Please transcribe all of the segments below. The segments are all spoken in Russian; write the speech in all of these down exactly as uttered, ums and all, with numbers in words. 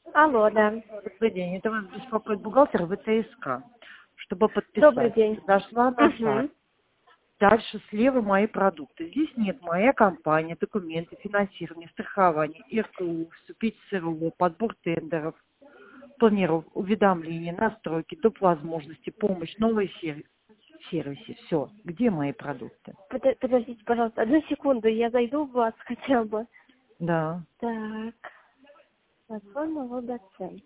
Алло, да. Добрый день. Это вас беспокоит бухгалтер ВТСК. Чтобы Добрый подписать, день. зашла на сайт. Угу. Дальше слева мои продукты. Здесь нет моя компания, документы, финансирование, страхование, РКУ, вступить в СРО, подбор тендеров, планировка, уведомления, настройки, доп. Возможности, помощь, новые сер- сервисы. Все. Где мои продукты? Под- Подождите, пожалуйста, одну секунду, я зайду в вас хотя бы. Да. Так, платформа ВБЦ.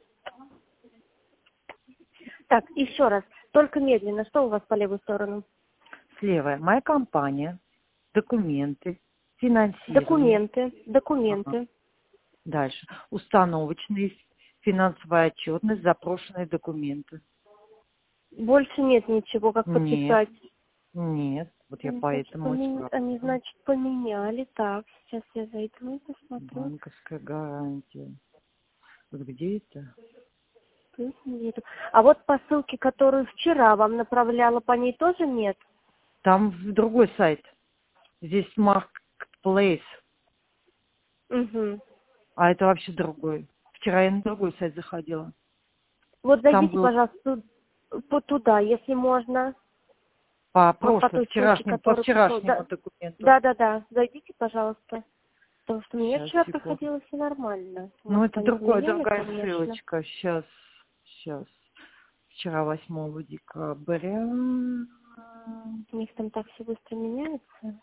Так, еще раз, только медленно, что у вас по левую сторону? Слева моя компания, документы, финансирование. Документы, Ага. документы. Дальше. Установочные, финансовая отчетность, запрошенные документы. Больше нет ничего, как Нет, подписать. нет. Вот я Они, значит, поэтому и помен- они, спрашиваю. значит, поменяли. Так, сейчас я зайду и посмотрю. Банковская гарантия. Вот где это? Тут нету. А вот по ссылке, которую вчера вам направляла, по ней тоже нет? Там в другой сайт. Здесь Marketplace, Угу. а это вообще другой. Вчера я на другой сайт заходила. Вот Там зайдите, был пожалуйста, ту- по туда, если можно. по Вот по прошлому, той ссылке, вчерашнему, по которую пришел. вчерашнему Да, документу. да, да, да. Зайдите, пожалуйста. Потому что мне Сейчас, вчера секунду. проходило все нормально. Ну, Может, это они другая, поменяли, другая конечно. ссылочка. Сейчас, сейчас. Вчера, восьмого декабря. У них там так все быстро меняется.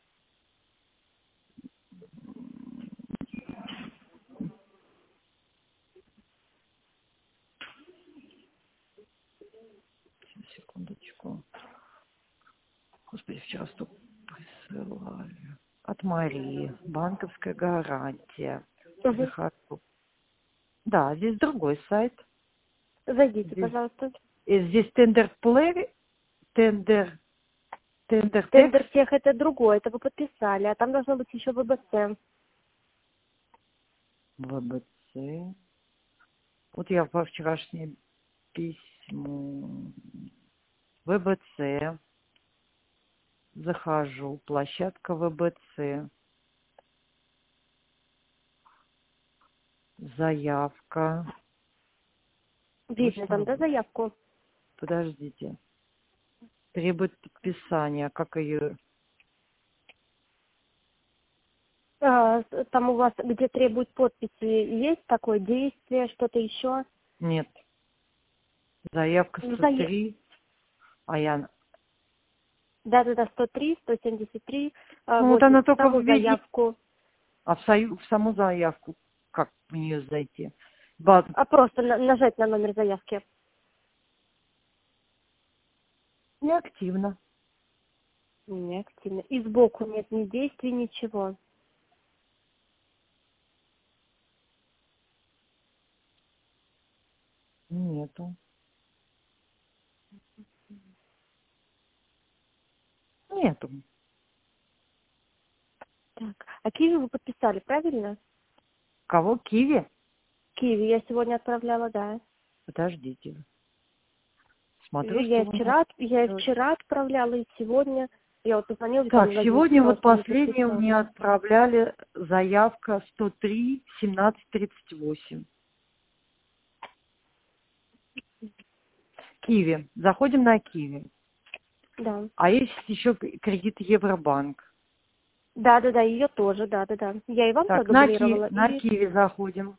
Сейчас, секундочку. Господи, вчера столько присылали. От Марии. Банковская гарантия. Угу. Захожу. Да, здесь другой сайт. Зайдите, Здесь, пожалуйста. и здесь тендер плей, тендер, тендер текст, Тендер тех это другое, это вы подписали, а там должно быть еще ВБЦ. ВБЦ. Вот я во вчерашнее письмо. ВБЦ. Захожу. Площадка ВБЦ. Заявка. Видно Точно там, да, ВБЦ. заявку? Подождите. Требует подписания. Как ее? А, с- там у вас, где требуют подписи, есть такое действие, что-то еще? Нет. Заявка Ну, сто зая- три. А я... Да-да-да, сто три, сто семьдесят три, а, Ну, вот вот она в только в саму виде... заявку. А в, сою... в саму заявку как в нее зайти? Ба- А просто на- нажать на номер заявки. Неактивно. Не активно. И сбоку нет ни действий, ничего. Нету. Нету. Так, а Киви вы подписали, правильно? Кого? Киви? Киви я сегодня отправляла, да. Подождите. Смотрю, Я что и вы мне... вчера, я и делаете. вчера отправляла, и сегодня. Я вот позвонила, там Так, Владимир сегодня сказал, вот что не последнюю мне подписали. отправляли заявка сто три семнадцать тридцать восемь. Киви. Заходим на Киви. Да. А есть еще кредит Евробанк. Да, да, да, ее тоже, да, да, да. Я и вам Так, на Киви, продублировала, на и Киви заходим.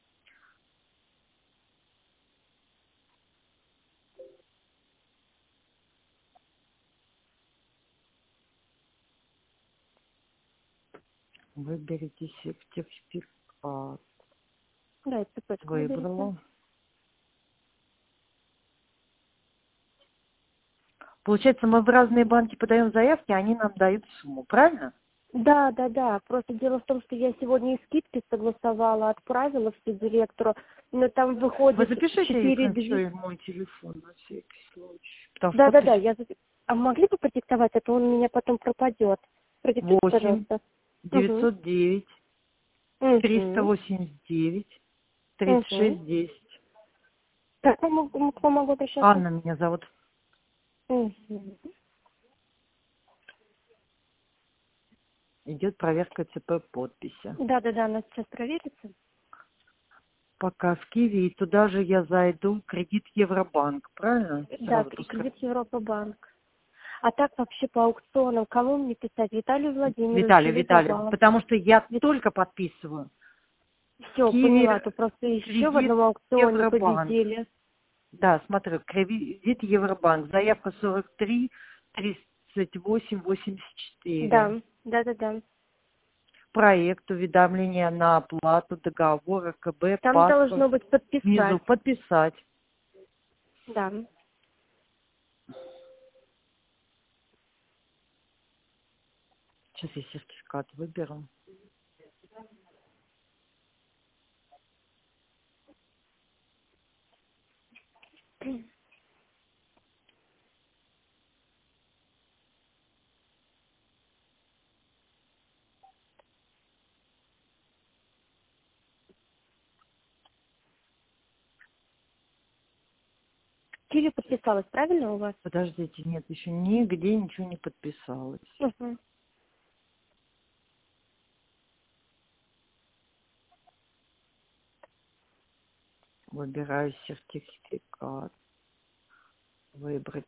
Выберите сертификат. да, и цепочку выберите. Выбрала. Получается, мы в разные банки подаем заявки, а они нам дают сумму, правильно? Да, да, да. Просто дело в том, что я сегодня и скидки согласовала, отправила все директору, но там Вы выходит запишите, если четыре ничего, две. и мой телефон на всякий случай. Потому что Да, да, как-то да, я запи- А могли бы продиктовать, а то он у меня потом пропадет. Продиктуйте, восемь пожалуйста. Угу. девятьсот девять триста Угу. восемьдесят девять тридцать Угу. шесть десять. Так, к вам, могу- к вам могу обращаться? Анна меня зовут. Угу. Идет проверка ЦП подписи. Да, да, да, она сейчас проверится. пока в Киеве, и туда же я зайду, кредит Евробанк, правильно? Да, Сразу и пускай. кредит Европа-банк. А так вообще по аукционам кому мне писать? Виталию Владимировичу Виталий, или Виталий, вам? потому что я только подписываю. В Все, поняла, Киеве то просто еще в кредит одном аукционе Евробанк. победили. Да, смотрю, кредит Евробанк, заявка сорок три тридцать восемь восемьдесят четыре. Да, да, да, да. Проект, уведомления на оплату, договор, КБ, Там паспорт. должно быть Внизу подписать. подписать. Да. Сейчас я сертификат выберу. Киви подписалась, правильно у вас? Подождите, нет, еще нигде ничего не подписалось. Угу. Выбираю сертификат. Выбрать.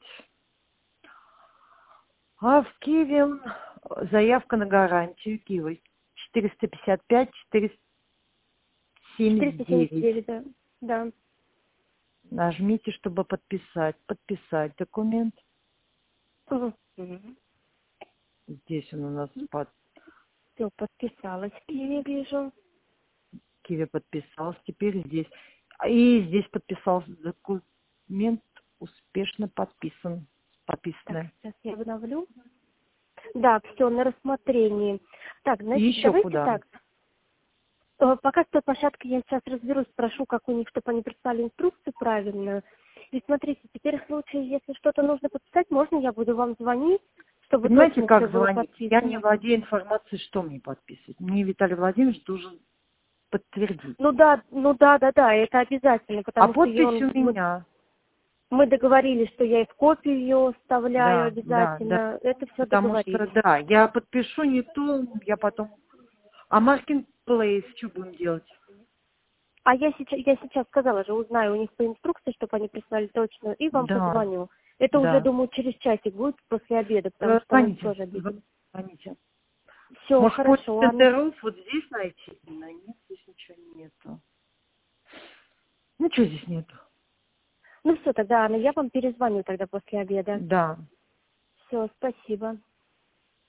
А в Киеве заявка на гарантию Киева четыреста пятьдесят пять четыреста семьдесят четыреста семьдесят девять. девять, да. Да. Нажмите, чтобы подписать. Подписать документ. Угу. Здесь он у нас под Все, подписалась. Киви вижу. Киви подписался. Теперь здесь. И здесь подписался документ успешно подписан. Так, Подписанный. сейчас я обновлю. Да, все, на рассмотрении. Так, И значит, еще давайте куда? так. Э, Пока с той площадкой я сейчас разберусь, спрошу, как у них, чтобы они прислали инструкцию правильную. И смотрите, теперь в случае, если что-то нужно подписать, можно я буду вам звонить, чтобы Понимаете, точно все как было звонить? Я не подписано. владею информацией, что мне подписывать. Мне Виталий Владимирович должен подтвердить. Ну да, ну да, да, да, это обязательно, А потому что я, подпись он, у мы, меня. мы договорились, что я и в копию ее вставляю Да, да, да. обязательно. Это все Потому что, договорились. да, я подпишу не то, я потом... А Marketplace что будем делать? А я сейчас, я сейчас сказала же, узнаю у них по инструкции, чтобы они прислали точно, и вам Да, позвоню. Это уже, да. думаю, через часик будет после обеда, потому Э, что мы Звоните, тоже обедали. звоните. Все, Может, код хорошо, ладно. тендеров вот здесь найти? Да, нет, здесь ничего нету. Ну, что здесь нету? Ну все, тогда, Анна, я вам перезвоню тогда после обеда. Да. Все, спасибо.